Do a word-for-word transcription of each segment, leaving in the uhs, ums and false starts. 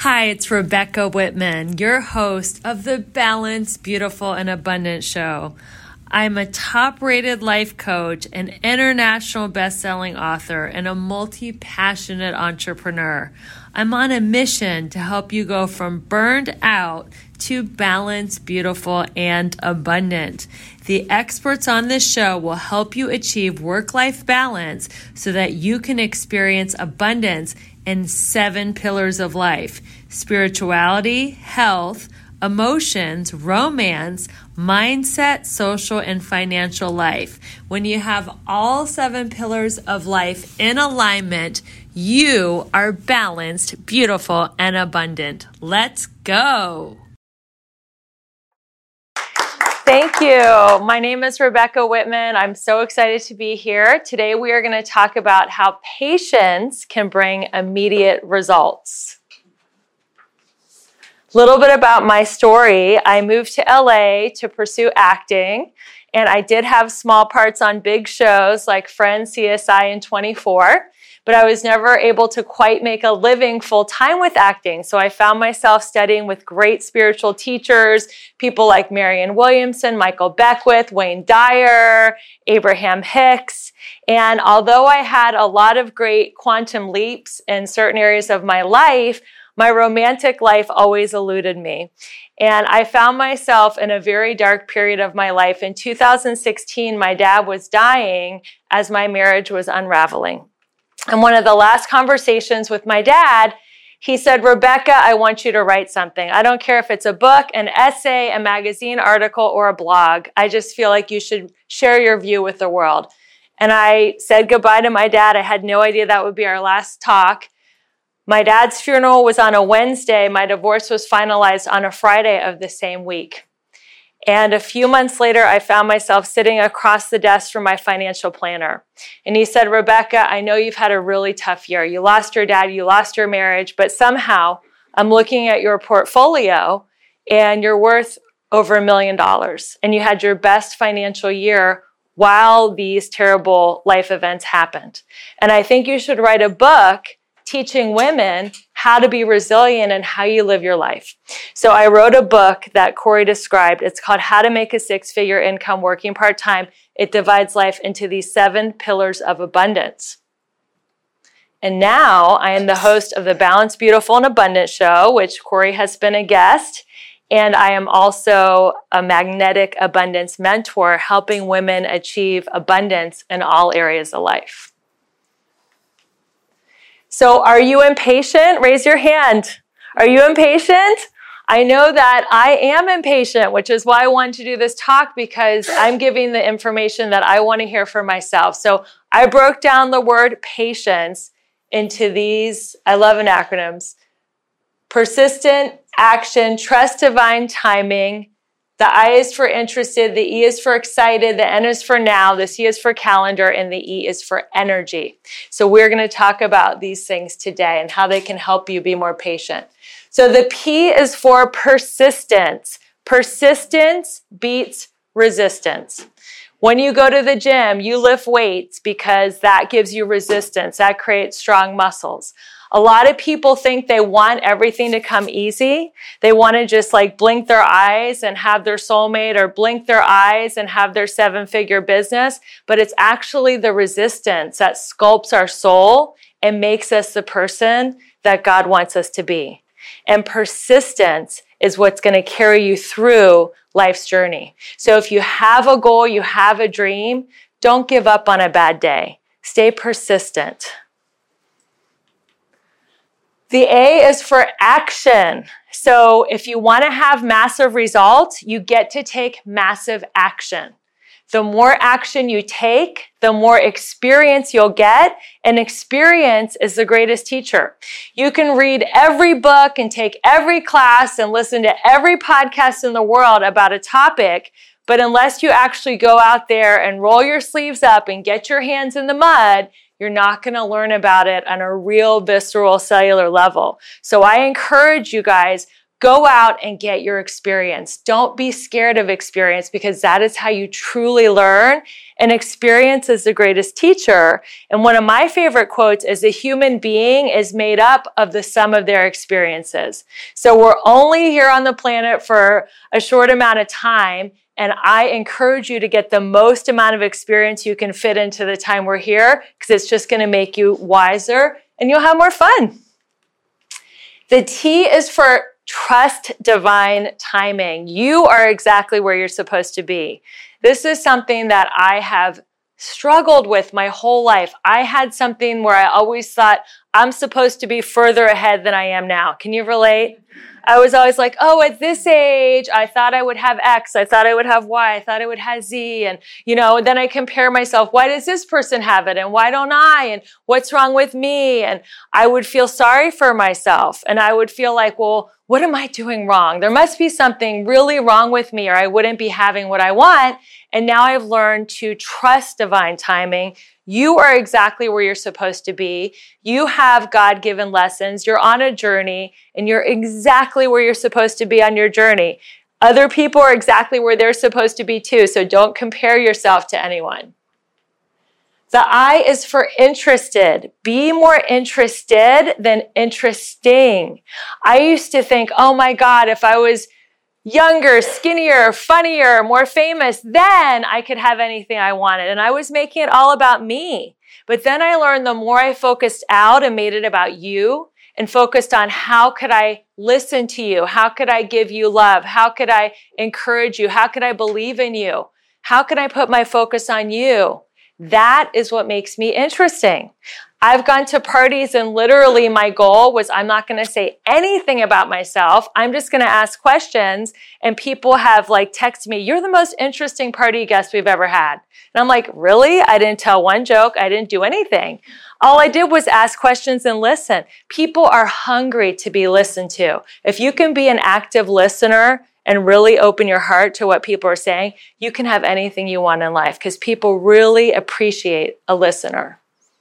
Hi, it's Rebecca Whitman, your host of the Balanced, Beautiful, and Abundant Show. I'm a top-rated life coach, an international best-selling author, and a multi-passionate entrepreneur. I'm on a mission to help you go from burned out to balanced, beautiful, and abundant. The experts on this show will help you achieve work-life balance so that you can experience abundance in seven pillars of life: spirituality, health, emotions, romance, mindset, social, and financial life. When you have all seven pillars of life in alignment, you are balanced, beautiful, and abundant. Let's go. Thank you. My name is Rebecca Whitman. I'm so excited to be here. Today we are going to talk about how patience can bring immediate results. A little bit about my story. I moved to L A to pursue acting, and I did have small parts on big shows like Friends, C S I, and twenty-four, but I was never able to quite make a living full-time with acting. So I found myself studying with great spiritual teachers, people like Marianne Williamson, Michael Beckwith, Wayne Dyer, Abraham Hicks. And although I had a lot of great quantum leaps in certain areas of my life, my romantic life always eluded me. And I found myself in a very dark period of my life. In two thousand sixteen, my dad was dying as my marriage was unraveling. And one of the last conversations with my dad, he said, "Rebecca, I want you to write something. I don't care if it's a book, an essay, a magazine article, or a blog. I just feel like you should share your view with the world." And I said goodbye to my dad. I had no idea that would be our last talk. My dad's funeral was on a Wednesday. My divorce was finalized on a Friday of the same week. And a few months later, I found myself sitting across the desk from my financial planner. And he said, "Rebecca, I know you've had a really tough year. You lost your dad, you lost your marriage, but somehow I'm looking at your portfolio and you're worth over a million dollars. And you had your best financial year while these terrible life events happened. And I think you should write a book teaching women how to be resilient and how you live your life." So I wrote a book that Corey described. It's called How to Make a Six-Figure Income Working Part-Time. It divides life into these seven pillars of abundance. And now I am the host of the Balanced, Beautiful, and Abundant Show, which Corey has been a guest. And I am also a magnetic abundance mentor, helping women achieve abundance in all areas of life. So are you impatient? Raise your hand. Are you impatient? I know that I am impatient, which is why I wanted to do this talk, because I'm giving the information that I want to hear for myself. So I broke down the word patience into these, I love an acronyms: persistent, action, trust divine timing. The I is for interested, the E is for excited, the N is for now, the C is for calendar, and the E is for energy. So we're going to talk about these things today and how they can help you be more patient. So the P is for persistence. Persistence beats resistance. When you go to the gym, you lift weights because that gives you resistance. That creates strong muscles. A lot of people think they want everything to come easy. They want to just like blink their eyes and have their soulmate, or blink their eyes and have their seven-figure business. But it's actually the resistance that sculpts our soul and makes us the person that God wants us to be. And persistence is what's going to carry you through life's journey. So if you have a goal, you have a dream, don't give up on a bad day. Stay persistent. The A is for action. So if you want to have massive results, you get to take massive action. The more action you take, the more experience you'll get, and experience is the greatest teacher. You can read every book and take every class and listen to every podcast in the world about a topic, but unless you actually go out there and roll your sleeves up and get your hands in the mud, you're not going to learn about it on a real visceral cellular level. So I encourage you guys, Go out and get your experience. Don't be scared of experience, because that is how you truly learn. And experience is the greatest teacher. And one of my favorite quotes is, a human being is made up of the sum of their experiences. So we're only here on the planet for a short amount of time. And I encourage you to get the most amount of experience you can fit into the time we're here, because it's just going to make you wiser and you'll have more fun. The T is for trust divine timing. You are exactly where you're supposed to be. This is something that I have struggled with my whole life. I had something where I always thought I'm supposed to be further ahead than I am now. Can you relate? I was always like, oh, at this age, I thought I would have X. I thought I would have Y. I thought I would have Z. And, you know, then I compare myself. Why does this person have it? And why don't I? And what's wrong with me? And I would feel sorry for myself. And I would feel like, well, what am I doing wrong? There must be something really wrong with me, or I wouldn't be having what I want. And now I've learned to trust divine timing. You are exactly where you're supposed to be. You have God-given lessons. You're on a journey, and you're exactly where you're supposed to be on your journey. Other people are exactly where they're supposed to be too, so don't compare yourself to anyone. The I is for interested. Be more interested than interesting. I used to think, oh my God, if I was younger, skinnier, funnier, more famous, then I could have anything I wanted. And I was making it all about me. But then I learned the more I focused out and made it about you, and focused on how could I listen to you? How could I give you love? How could I encourage you? How could I believe in you? How could I put my focus on you? That is what makes me interesting. I've gone to parties and literally my goal was, I'm not going to say anything about myself. I'm just going to ask questions. And people have like texted me, you're the most interesting party guest we've ever had. And I'm like, really? I didn't tell one joke. I didn't do anything. All I did was ask questions and listen. People are hungry to be listened to. If you can be an active listener and really open your heart to what people are saying, you can have anything you want in life, because people really appreciate a listener.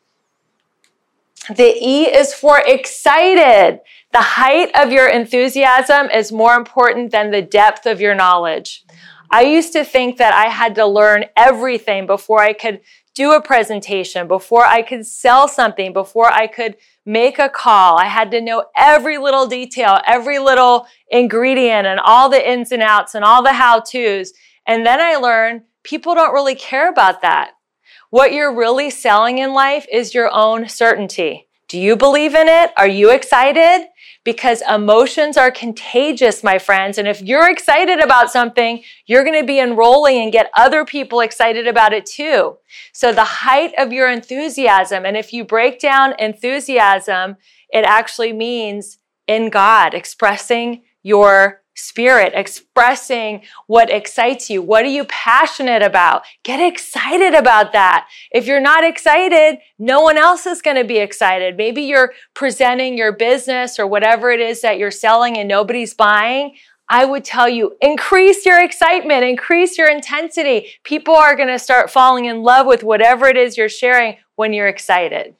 The E is for excited. The height of your enthusiasm is more important than the depth of your knowledge. I used to think that I had to learn everything before I could do a presentation, before I could sell something, before I could make a call. I had to know every little detail, every little ingredient, and all the ins and outs and all the how-tos. And then I learned people don't really care about that. What you're really selling in life is your own certainty. Do you believe in it? Are you excited? Because emotions are contagious, my friends. And if you're excited about something, you're going to be enrolling and get other people excited about it too. So the height of your enthusiasm, and if you break down enthusiasm, it actually means in God, expressing your spirit, expressing what excites you. What are you passionate about? Get excited about that. If you're not excited, no one else is going to be excited. Maybe you're presenting your business or whatever it is that you're selling and nobody's buying. I would tell you, increase your excitement, increase your intensity. People are going to start falling in love with whatever it is you're sharing when you're excited.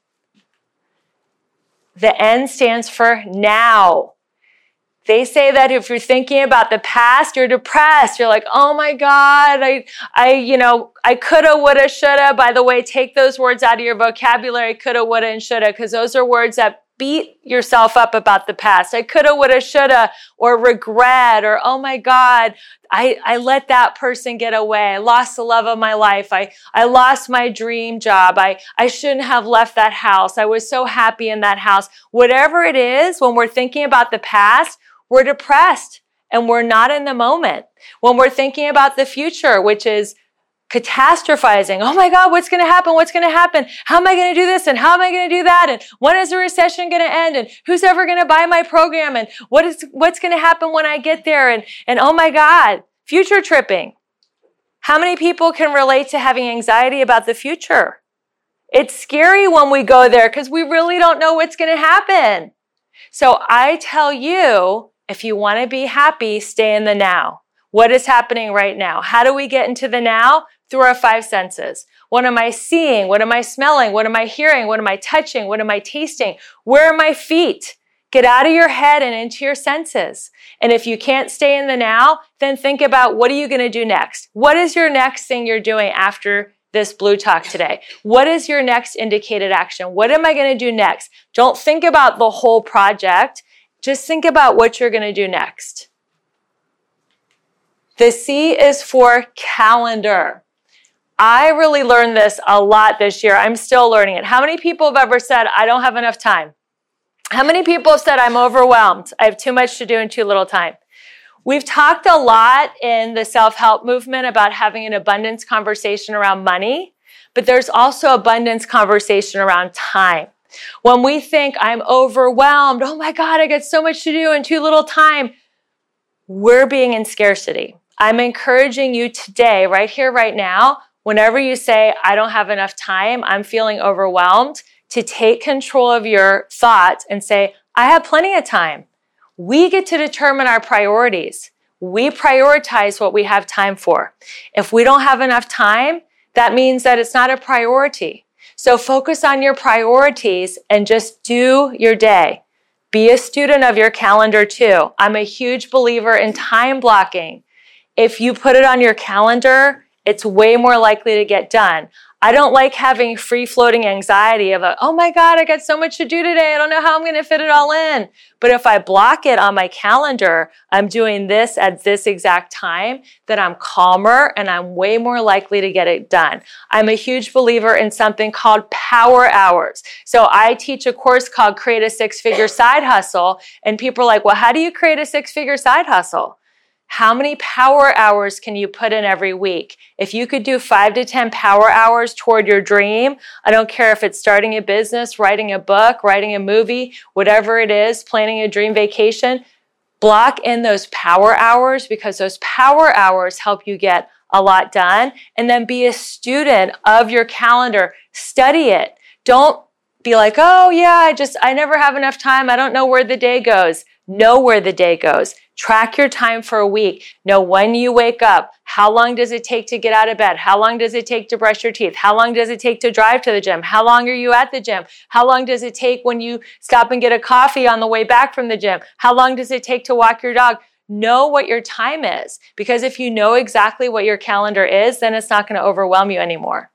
The N stands for now. They say that if you're thinking about the past, you're depressed. You're like, oh my God, I, I, you know, I coulda, woulda, shoulda. By the way, take those words out of your vocabulary, coulda, woulda, and shoulda, because those are words that beat yourself up about the past. I coulda, woulda, shoulda, or regret, or oh my God, I, I let that person get away. I lost the love of my life. I, I lost my dream job. I, I shouldn't have left that house. I was so happy in that house. Whatever it is, when we're thinking about the past, we're depressed and we're not in the moment. When we're thinking about the future, which is catastrophizing, oh my God, what's going to happen? What's going to happen? How am I going to do this? And how am I going to do that? And when is the recession going to end? And who's ever going to buy my program? And what is, what's going to happen when I get there? And, and oh my God, future tripping. How many people can relate to having anxiety about the future? It's scary when we go there because we really don't know what's going to happen. So I tell you, if you want to be happy, stay in the now. What is happening right now? How do we get into the now? Through our five senses. What am I seeing? What am I smelling? What am I hearing? What am I touching? What am I tasting? Where are my feet? Get out of your head and into your senses. And if you can't stay in the now, then think about what are you going to do next? What is your next thing you're doing after this Blue Talk today? What is your next indicated action? What am I going to do next? Don't think about the whole project. Just think about what you're going to do next. The C is for calendar. I really learned this a lot this year. I'm still learning it. How many people have ever said, I don't have enough time? How many people have said, I'm overwhelmed? I have too much to do in too little time. We've talked a lot in the self-help movement about having an abundance conversation around money, but there's also abundance conversation around time. When we think I'm overwhelmed, oh my God, I got so much to do in too little time, we're being in scarcity. I'm encouraging you today, right here, right now, whenever you say, I don't have enough time, I'm feeling overwhelmed, to take control of your thoughts and say, I have plenty of time. We get to determine our priorities. We prioritize what we have time for. If we don't have enough time, that means that it's not a priority. So focus on your priorities and just do your day. Be a student of your calendar too. I'm a huge believer in time blocking. If you put it on your calendar, it's way more likely to get done. I don't like having free-floating anxiety of, a, oh my God, I got so much to do today. I don't know how I'm going to fit it all in. But if I block it on my calendar, I'm doing this at this exact time, then I'm calmer and I'm way more likely to get it done. I'm a huge believer in something called power hours. So I teach a course called Create a Six-Figure Side Hustle. And people are like, well, how do you create a six-figure side hustle? How many power hours can you put in every week? If you could do five to ten power hours toward your dream, I don't care if it's starting a business, writing a book, writing a movie, whatever it is, planning a dream vacation, block in those power hours because those power hours help you get a lot done. And then be a student of your calendar. Study it. Don't be like, oh yeah, I just, I never have enough time. I don't know where the day goes. Know where the day goes. Track your time for a week. Know when you wake up. How long does it take to get out of bed? How long does it take to brush your teeth? How long does it take to drive to the gym? How long are you at the gym? How long does it take when you stop and get a coffee on the way back from the gym? How long does it take to walk your dog? Know what your time is. Because if you know exactly what your calendar is, then it's not going to overwhelm you anymore.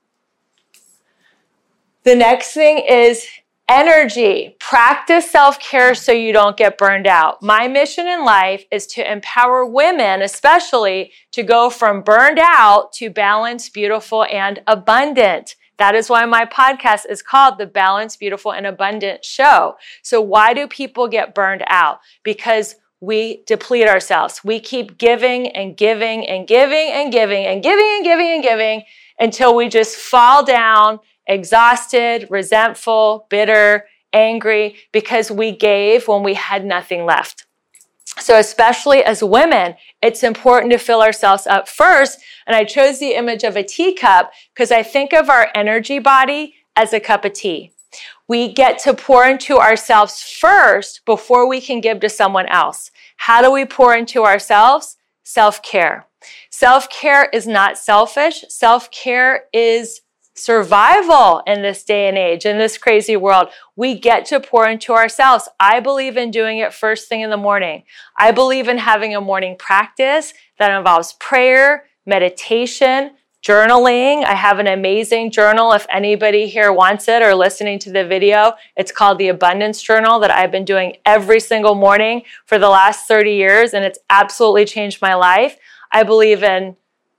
The next thing is energy. Practice self-care so you don't get burned out. My mission in life is to empower women, especially, to go from burned out to balanced, beautiful, and abundant. That is why my podcast is called the Balanced, Beautiful, and Abundant Show. So why do people get burned out? Because we deplete ourselves. We keep giving and giving and giving and giving and giving and giving and giving until we just fall down exhausted, resentful, bitter, angry, because we gave when we had nothing left. So especially as women, it's important to fill ourselves up first. And I chose the image of a teacup because I think of our energy body as a cup of tea. We get to pour into ourselves first before we can give to someone else. How do we pour into ourselves? Self-care. Self-care is not selfish. Self-care is survival in this day and age, in this crazy world. We get to pour into ourselves. I believe in doing it first thing in the morning. I believe in having a morning practice that involves prayer, meditation, journaling. I have an amazing journal. If anybody here wants it or listening to the video, it's called the Abundance Journal that I've been doing every single morning for the last thirty years, and it's absolutely changed my life. I believe in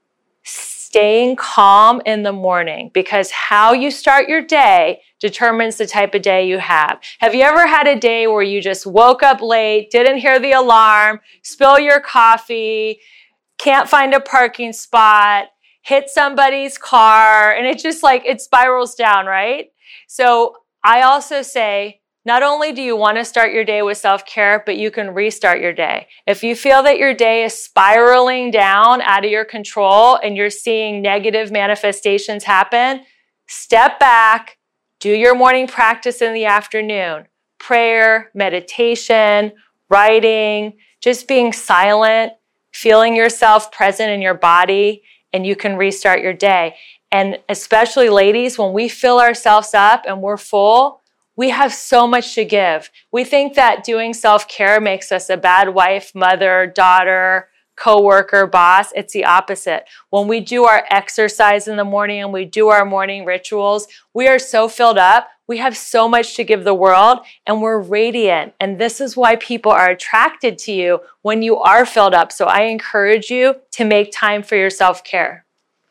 staying calm in the morning because how you start your day determines the type of day you have. Have you ever had a day where you just woke up late, didn't hear the alarm, spill your coffee, can't find a parking spot, hit somebody's car, and it just like, it spirals down, right? So I also say, not only do you want to start your day with self-care, but you can restart your day. If you feel that your day is spiraling down out of your control and you're seeing negative manifestations happen, step back, do your morning practice in the afternoon. Prayer, meditation, writing, just being silent, feeling yourself present in your body, and you can restart your day. And especially ladies, when we fill ourselves up and we're full, We have so much to give. We think that doing self-care makes us a bad wife, mother, daughter, coworker, boss. It's the opposite. When we do our exercise in the morning and we do our morning rituals, we are so filled up. We have so much to give the world and we're radiant. And this is why people are attracted to you when you are filled up. So I encourage you to make time for your self-care.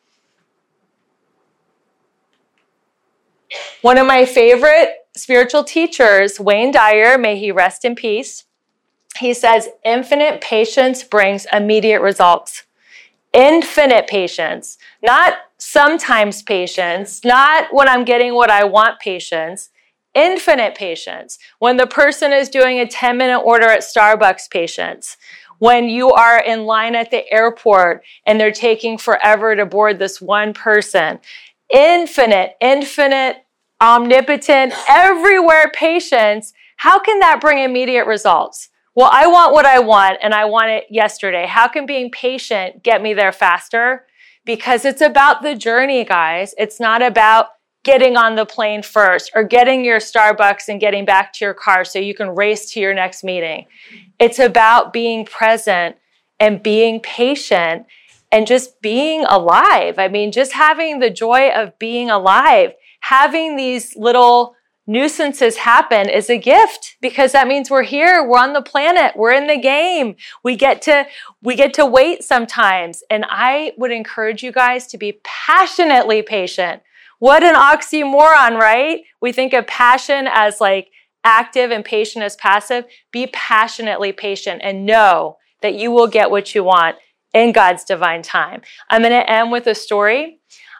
One of my favorite spiritual teachers, Wayne Dyer, may he rest in peace, he says, infinite patience brings immediate results. Infinite patience, not sometimes patience, not when I'm getting what I want patience, infinite patience. When the person is doing a ten minute order at Starbucks, patience. When you are in line at the airport and they're taking forever to board this one person, infinite, infinite, omnipotent, everywhere patience. How can that bring immediate results? Well, I want what I want and I want it yesterday. How can being patient get me there faster? Because it's about the journey, guys. It's not about getting on the plane first or getting your Starbucks and getting back to your car so you can race to your next meeting. It's about being present and being patient and just being alive. I mean, just having the joy of being alive. Having these little nuisances happen is a gift because that means we're here, we're on the planet, we're in the game. We get to we get to wait sometimes. And I would encourage you guys to be passionately patient. What an oxymoron, right? We think of passion as like active and patient as passive. Be passionately patient and know that you will get what you want in God's divine time. I'm going to end with a story.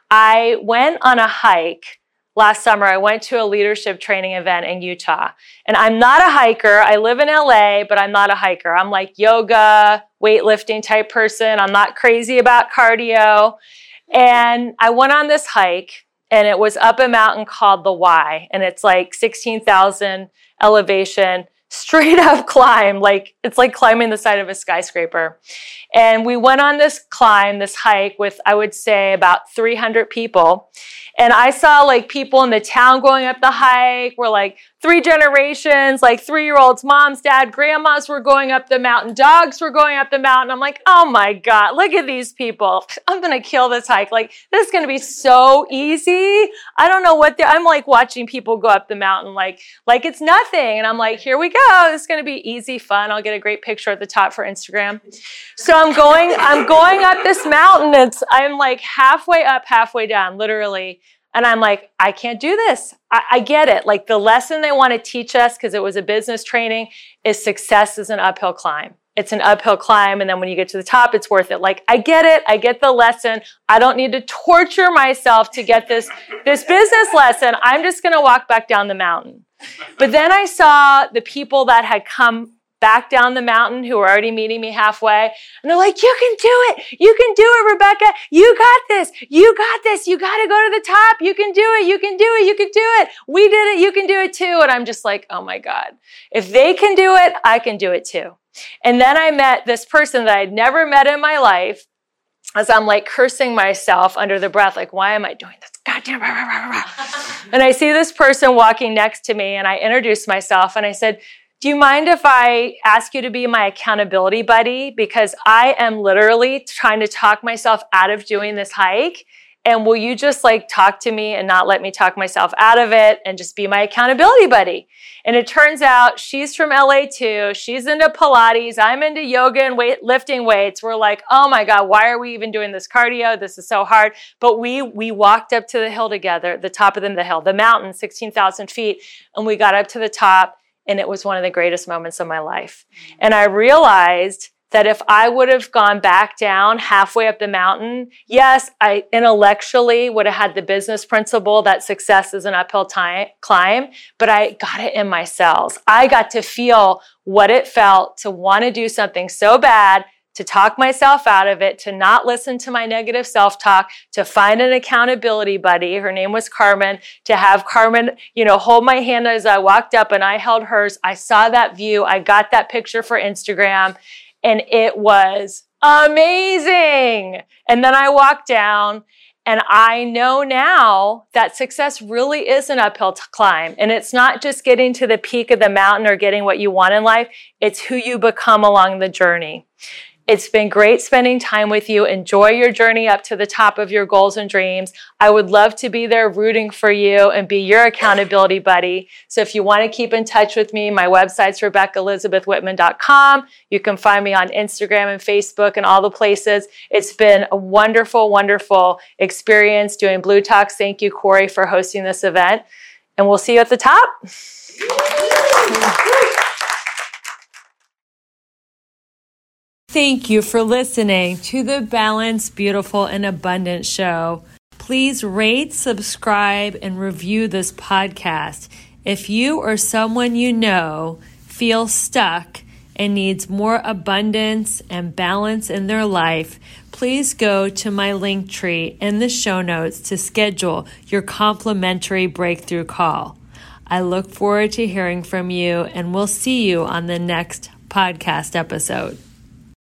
I went on a hike last summer. I went to a leadership training event in Utah. And I'm not a hiker. I live in L A, but I'm not a hiker. I'm like yoga, weightlifting type person. I'm not crazy about cardio. And I went on this hike, and it was up a mountain called the Y. And it's like sixteen thousand elevation, straight up climb. Like it's like climbing the side of a skyscraper. And we went on this climb, this hike with, I would say, about three hundred people. And I saw like people in the town going up the hike were like three generations, like three-year-olds, moms, dad, grandmas were going up the mountain. Dogs were going up the mountain. I'm like, oh my God, look at these people. I'm going to kill this hike. Like, this is going to be so easy. I don't know what they're, I'm like watching people go up the mountain like, like it's nothing. And I'm like, here we go. This is going to be easy, fun. I'll get a great picture at the top for Instagram. So I'm going, I'm going up this mountain. It's, I'm like halfway up, halfway down, literally. And I'm like, I can't do this. I, I get it. Like the lesson they want to teach us, because it was a business training, is success is an uphill climb. It's an uphill climb. And then when you get to the top, it's worth it. Like, I get it. I get the lesson. I don't need to torture myself to get this, this business lesson. I'm just going to walk back down the mountain. But then I saw the people that had come back down the mountain who were already meeting me halfway. And they're like, you can do it. You can do it, Rebecca. You got this. You got this. You got to go to the top. You can do it. You can do it. You can do it. We did it. You can do it too. And I'm just like, oh my God, if they can do it, I can do it too. And then I met this person that I'd never met in my life as I'm like cursing myself under the breath. Like, why am I doing this? Goddamn. Rah, rah, rah, rah. And I see this person walking next to me and I introduced myself and I said, do you mind if I ask you to be my accountability buddy? Because I am literally trying to talk myself out of doing this hike. And will you just like talk to me and not let me talk myself out of it and just be my accountability buddy? And it turns out she's from L A too. She's into Pilates. I'm into yoga and weight, lifting weights. We're like, oh my God, why are we even doing this cardio? This is so hard. But we we walked up to the hill together, the top of the hill, the mountain, sixteen thousand feet. And we got up to the top. And it was one of the greatest moments of my life. And I realized that if I would have gone back down halfway up the mountain, yes, I intellectually would have had the business principle that success is an uphill time, climb, but I got it in my cells. I got to feel what it felt to want to do something so bad, to talk myself out of it, to not listen to my negative self-talk, to find an accountability buddy. Her name was Carmen, to have Carmen, you know, hold my hand as I walked up and I held hers. I saw that view. I got that picture for Instagram and it was amazing. And then I walked down And I know now that success really is an uphill climb. And it's not just getting to the peak of the mountain or getting what you want in life. It's who you become along the journey. It's been great spending time with you. Enjoy your journey up to the top of your goals and dreams. I would love to be there rooting for you and be your accountability buddy. So if you want to keep in touch with me, my website's rebecca elizabeth whitman dot com. You can find me on Instagram and Facebook and all the places. It's been a wonderful, wonderful experience doing Blue Talks. Thank you, Corey, for hosting this event. And we'll see you at the top. Thank you for listening to the Balanced, Beautiful, and Abundant Show. Please rate, subscribe, and review this podcast. If you or someone you know feels stuck and needs more abundance and balance in their life, please go to my link tree in the show notes to schedule your complimentary breakthrough call. I look forward to hearing from you, and we'll see you on the next podcast episode.